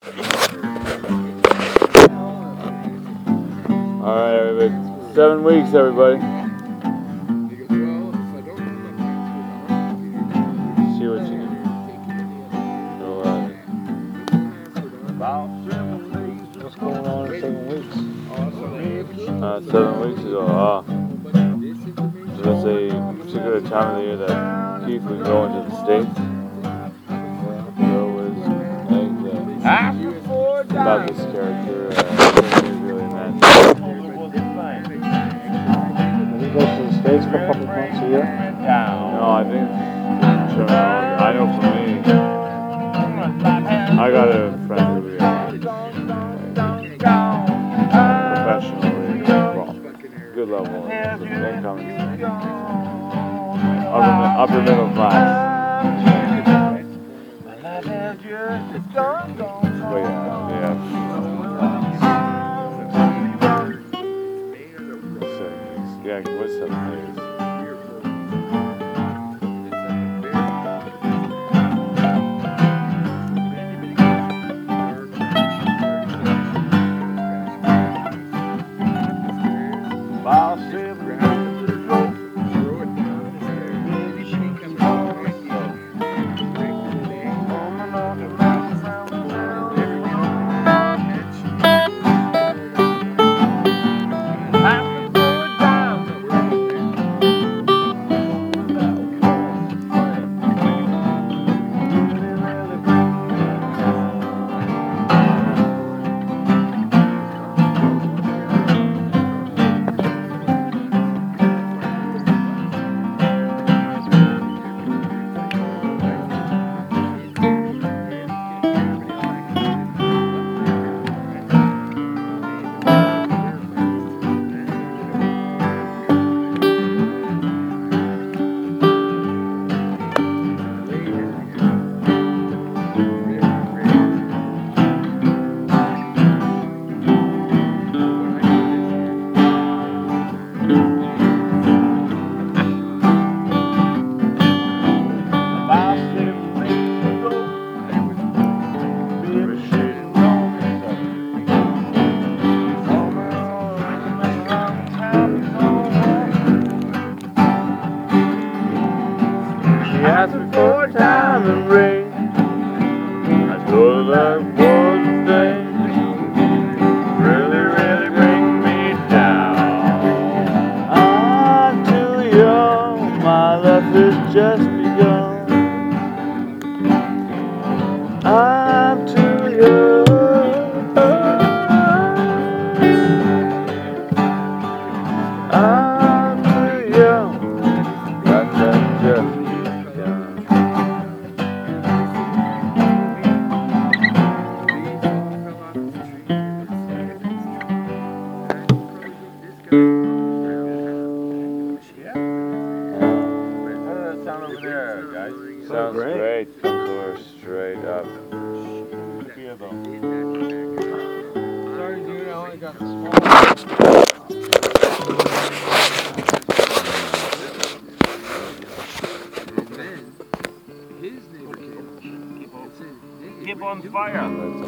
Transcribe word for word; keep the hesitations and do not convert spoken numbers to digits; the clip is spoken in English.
Alright, everybody. Seven weeks, everybody. See what you can do. What's going on in seven weeks? Uh, seven weeks ago, ah. There's a particular time of the year that Keith would go into the States. Go was like the, about this character, uh, he really meant. He goes to the States for a couple months a year? No, I think, sure, I know for me, I got a friend who uh, professionally, well, good level of income, upper, upper middle class. But yeah, yeah. So, yeah, what's up, please? She asked me for a diamond ring. I told her that was the thing. Really, really bring me down. I'm too young, my life has just begun. I'm too young. I'm too young. Life has just begun. Sound over there, guys. Sounds great. great. Contour straight up. Sorry, dude, I only got a small. Keep on fire.